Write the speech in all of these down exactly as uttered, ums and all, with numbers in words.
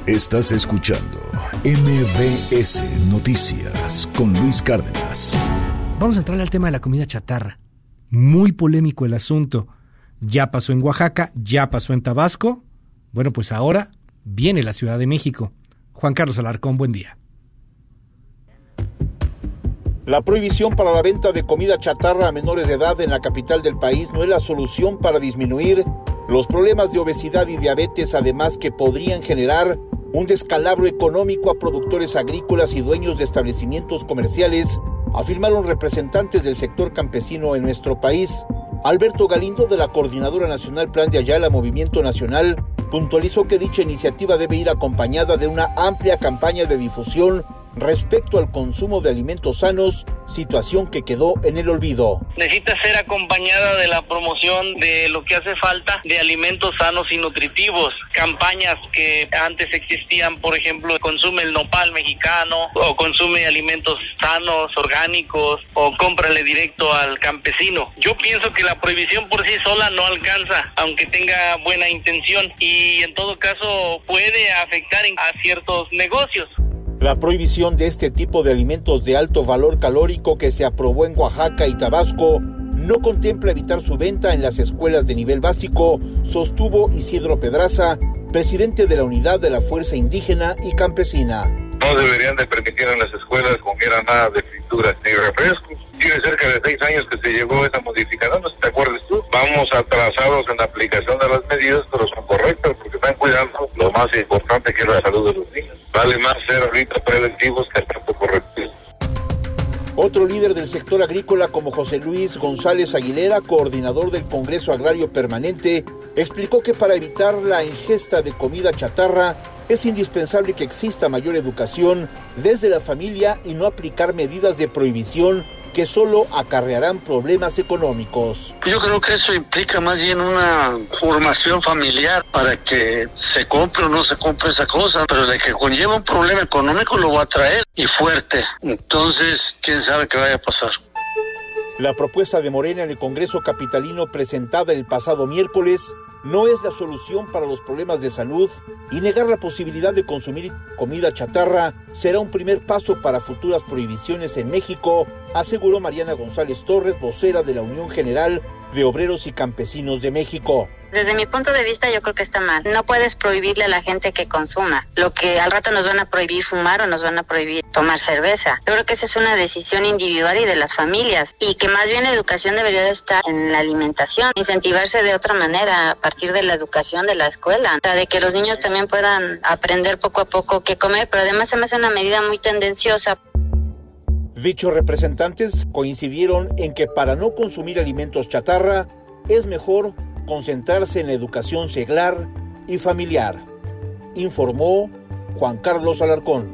Estás escuchando M B S Noticias con Luis Cárdenas. Vamos a entrar al tema de la comida chatarra. Muy polémico el asunto. Ya pasó en Oaxaca, ya pasó en Tabasco. Bueno, pues ahora viene la Ciudad de México. Juan Carlos Alarcón, buen día. La prohibición para la venta de comida chatarra a menores de edad en la capital del país no es la solución para disminuir los problemas de obesidad y diabetes, además que podrían generar un descalabro económico a productores agrícolas y dueños de establecimientos comerciales, afirmaron representantes del sector campesino en nuestro país. Alberto Galindo, de la Coordinadora Nacional Plan de Ayala Movimiento Nacional, puntualizó que dicha iniciativa debe ir acompañada de una amplia campaña de difusión respecto al consumo de alimentos sanos, situación que quedó en el olvido. Necesita ser acompañada de la promoción de lo que hace falta de alimentos sanos y nutritivos. Campañas que antes existían, por ejemplo, consume el nopal mexicano, o consume alimentos sanos, orgánicos, o cómprale directo al campesino. Yo pienso que la prohibición por sí sola no alcanza, aunque tenga buena intención, y en todo caso puede afectar a ciertos negocios. La prohibición de este tipo de alimentos de alto valor calórico que se aprobó en Oaxaca y Tabasco no contempla evitar su venta en las escuelas de nivel básico, sostuvo Isidro Pedraza, presidente de la Unidad de la Fuerza Indígena y Campesina. No deberían de permitir en las escuelas comer nada de frituras ni refrescos. Tiene cerca de seis años que se llegó esa modificación, no sé si te acuerdas tú. Vamos atrasados en la aplicación de las medidas, pero son correctas porque están cuidando lo más importante, que es la salud de los niños. Vale más ser ahorita preventivos que tanto correctivos. Otro líder del sector agrícola, como José Luis González Aguilera, coordinador del Congreso Agrario Permanente, explicó que para evitar la ingesta de comida chatarra es indispensable que exista mayor educación desde la familia y no aplicar medidas de prohibición que solo acarrearán problemas económicos. Yo creo que eso implica más bien una formación familiar para que se compre o no se compre esa cosa, pero de que conlleva un problema económico lo va a traer y fuerte. Entonces, quién sabe qué vaya a pasar. La propuesta de Morena en el Congreso capitalino presentada el pasado miércoles no es la solución para los problemas de salud, y negar la posibilidad de consumir comida chatarra será un primer paso para futuras prohibiciones en México, aseguró Mariana González Torres, vocera de la Unión General de Obreros y Campesinos de México. Desde mi punto de vista, yo creo que está mal. No puedes prohibirle a la gente que consuma. Lo que al rato nos van a prohibir fumar o nos van a prohibir tomar cerveza. Yo creo que esa es una decisión individual y de las familias. Y que más bien la educación debería de estar en la alimentación. Incentivarse de otra manera a partir de la educación de la escuela. O sea, de que los niños también puedan aprender poco a poco qué comer. Pero además se me hace una medida muy tendenciosa. Dichos representantes coincidieron en que para no consumir alimentos chatarra es mejor concentrarse en la educación seglar y familiar, informó Juan Carlos Alarcón.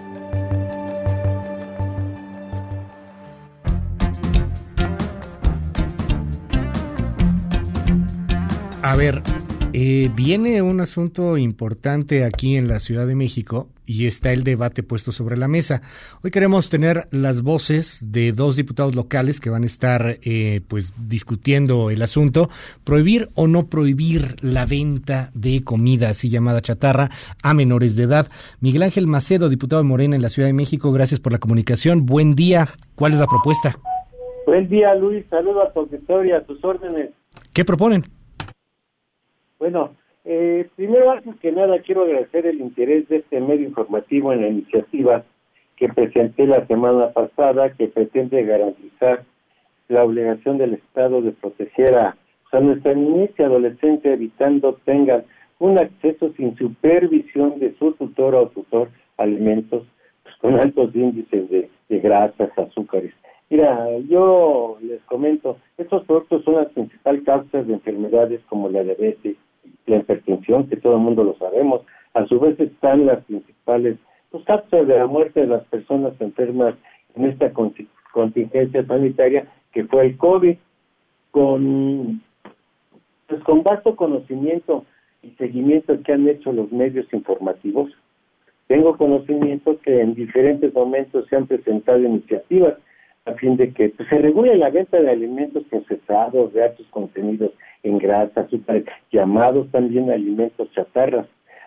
A ver, eh, viene un asunto importante aquí en la Ciudad de México y está el debate puesto sobre la mesa. Hoy queremos tener las voces de dos diputados locales que van a estar eh, pues discutiendo el asunto, prohibir o no prohibir la venta de comida así llamada chatarra a menores de edad. Miguel Ángel Macedo, diputado de Morena en la Ciudad de México, gracias por la comunicación. Buen día. ¿Cuál es la propuesta? Buen día, Luis. Saludos a tu auditorio, a tus órdenes. ¿Qué proponen? Bueno, eh, primero, antes que nada, quiero agradecer el interés de este medio informativo en la iniciativa que presenté la semana pasada, que pretende garantizar la obligación del Estado de proteger a, a nuestra niñez y adolescencia, evitando tengan un acceso sin supervisión de su tutor o tutor a alimentos pues, con altos índices de, de grasas, azúcares. Mira, yo les comento, estos productos son las principales causas de enfermedades como la diabetes, la hipertensión, que todo el mundo lo sabemos. A su vez están las principales pues, causas de la muerte de las personas enfermas en esta contingencia sanitaria, que fue el COVID. Con, pues, con vasto conocimiento y seguimiento que han hecho los medios informativos, tengo conocimiento que en diferentes momentos se han presentado iniciativas a fin de que pues, se regule la venta de alimentos procesados de altos contenidos en grasa, azúcar, llamados también alimentos chatarras.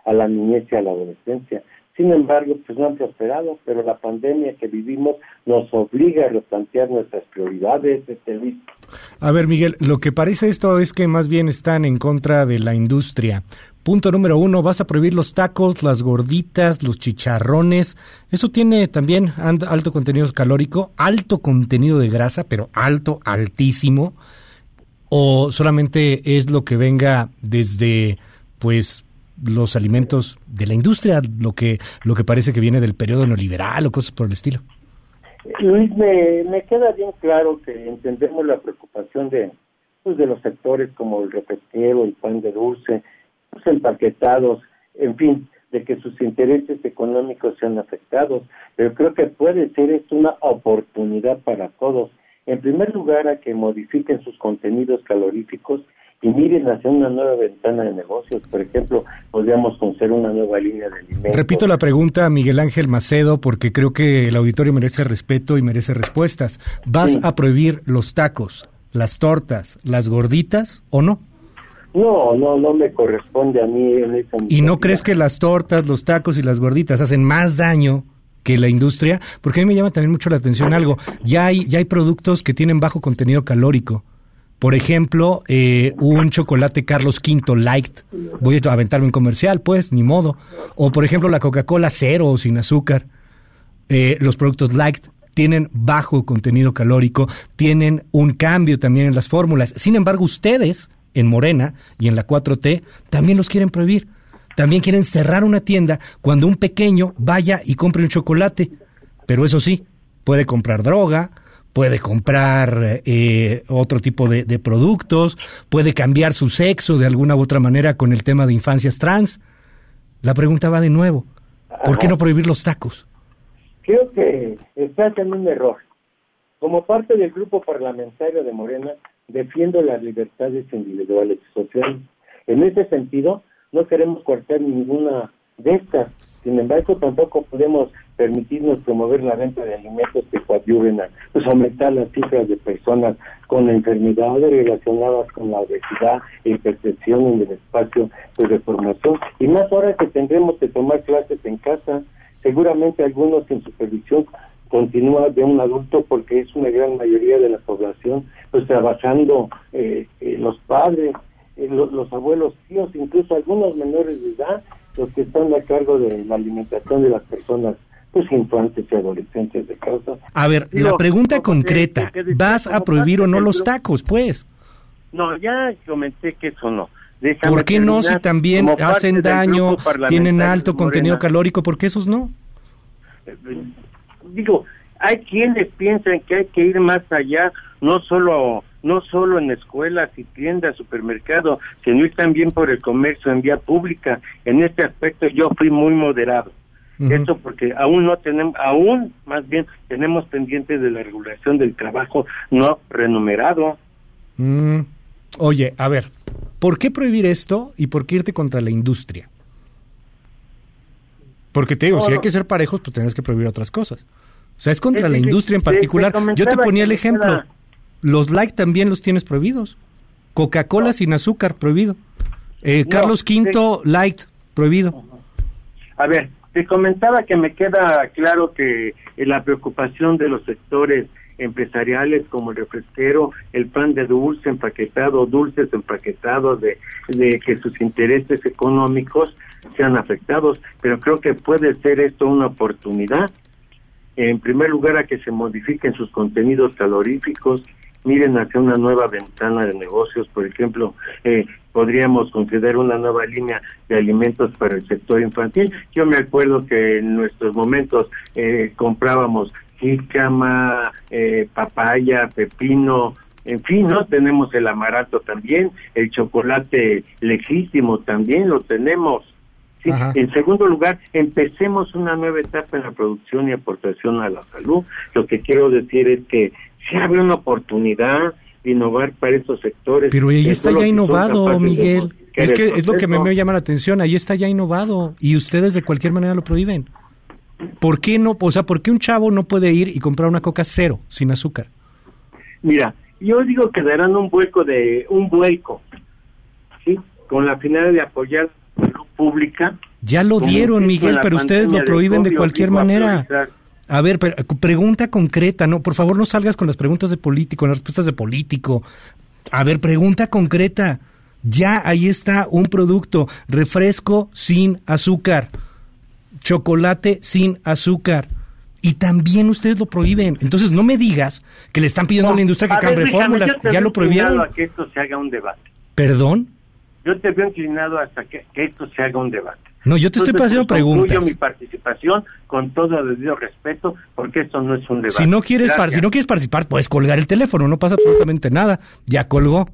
a la niñez y a la adolescencia. Sin embargo, pues no han prosperado, pero la pandemia que vivimos nos obliga a replantear nuestras prioridades, este Luis. A ver, Miguel, lo que parece esto es que más bien están en contra de la industria. Punto número uno, vas a prohibir los tacos, las gorditas, los chicharrones. Eso tiene también alto contenido calórico, alto contenido de grasa, pero alto, altísimo. ¿O solamente es lo que venga desde, pues, los alimentos de la industria, lo que lo que parece que viene del periodo neoliberal o cosas por el estilo? Luis, me, me queda bien claro que entendemos la preocupación de pues de los sectores como el refresquero, el pan de dulce, los empaquetados, en fin, de que sus intereses económicos sean afectados, pero creo que puede ser esto una oportunidad para todos. En primer lugar, a que modifiquen sus contenidos caloríficos y miren hacia una nueva ventana de negocios. Por ejemplo, podríamos conocer una nueva línea de alimentos. Repito la pregunta a Miguel Ángel Macedo, porque creo que el auditorio merece respeto y merece respuestas. ¿Vas sí. a prohibir los tacos, las tortas, las gorditas o no? No, no, no me corresponde a mí en esa. ¿Y no crees que las tortas, los tacos y las gorditas hacen más daño que la industria? Porque a mí me llama también mucho la atención algo. Ya hay, ya hay productos que tienen bajo contenido calórico. Por ejemplo, eh, un chocolate Carlos Quinto Light. Voy a aventarme un comercial, pues, ni modo. O, por ejemplo, la Coca-Cola cero o sin azúcar. Eh, los productos Light tienen bajo contenido calórico, tienen un cambio también en las fórmulas. Sin embargo, ustedes, en Morena y en la cuatro T, también los quieren prohibir. También quieren cerrar una tienda cuando un pequeño vaya y compre un chocolate. Pero eso sí, puede comprar droga, puede comprar eh, otro tipo de, de productos, puede cambiar su sexo de alguna u otra manera con el tema de infancias trans. La pregunta va de nuevo, ¿por qué no prohibir los tacos? Creo que estás en un error. Como parte del grupo parlamentario de Morena, defiendo las libertades individuales y sociales. En ese sentido, no queremos cortar ninguna de estas. Sin embargo, tampoco podemos permitirnos promover la venta de alimentos que coadyuven a pues, aumentar las cifras de personas con enfermedades relacionadas con la obesidad e hipertensión en el espacio pues, de formación. Y más ahora que tendremos que tomar clases en casa, seguramente algunos en supervisión continúa de un adulto porque es una gran mayoría de la población pues trabajando eh, eh, los padres, eh, los, los abuelos, tíos, incluso algunos menores de edad, los que están a cargo de la alimentación de las personas pues infantes y adolescentes de casa. A ver, la no, pregunta no, concreta, que, que ¿vas a prohibir o no los tacos, pues? No, ya comenté que eso no. Déjame ¿Por qué no si también hacen daño, tienen alto contenido calórico, por qué esos no? Digo, hay quienes piensan que hay que ir más allá, no solo no solo en escuelas y tiendas, supermercados, sino ir también por el comercio en vía pública. En este aspecto yo fui muy moderado. Uh-huh. Eso porque aún no tenemos, aún más bien tenemos pendientes de la regulación del trabajo no remunerado. Mm. Oye, a ver, ¿por qué prohibir esto y por qué irte contra la industria? Porque te digo, no, si hay que ser parejos, pues tienes que prohibir otras cosas. O sea, es contra sí, la sí, industria en particular. Te, te Yo te ponía el ejemplo. Queda... Los Light también los tienes prohibidos. Coca-Cola no. sin azúcar, prohibido. Eh, no, Carlos Quinto te... Light, prohibido. A ver, te comentaba que me queda claro que la preocupación de los sectores empresariales como el refresquero, el pan de dulce empaquetado, dulces empaquetados, de, de que sus intereses económicos sean afectados, pero creo que puede ser esto una oportunidad, en primer lugar, a que se modifiquen sus contenidos caloríficos, miren hacia una nueva ventana de negocios. Por ejemplo, eh, podríamos considerar una nueva línea de alimentos para el sector infantil. Yo me acuerdo que en nuestros momentos eh, comprábamos jícama, eh, papaya, pepino, en fin, ¿no? Tenemos el amaranto también, el chocolate legítimo también lo tenemos. Sí. En segundo lugar, empecemos una nueva etapa en la producción y aportación a la salud. Lo que quiero decir es que si abre una oportunidad de innovar para estos sectores. Pero ahí está ya innovado, Miguel. Es que es lo que me, me llama la atención, ahí está ya innovado y ustedes de cualquier manera lo prohíben. ¿Por qué no? O sea, ¿por qué un chavo no puede ir y comprar una Coca cero, sin azúcar? Mira, yo digo que darán un hueco de un hueco, ¿sí? Con la finalidad de apoyar la salud pública Ya lo dieron, Miguel, pero ustedes lo prohíben de cualquier manera. A ver, pero, pregunta concreta, no, por favor no salgas con las preguntas de político, con las respuestas de político. A ver, pregunta concreta. Ya ahí está un producto, refresco sin azúcar, chocolate sin azúcar, y también ustedes lo prohíben. Entonces no me digas que le están pidiendo no, a la industria que cambie fórmulas, ya lo prohibieron. A que esto se haga un debate. ¿Perdón? Yo te veo inclinado hasta que, que esto se haga un debate. No, yo te Entonces, estoy haciendo preguntas. Concluyo mi participación con todo el debido respeto, porque esto no es un debate. Si no quieres, par- si no quieres participar, puedes colgar el teléfono, no pasa absolutamente nada. Ya colgó.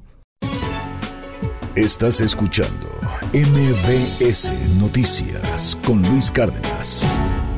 Estás escuchando M B S Noticias con Luis Cárdenas.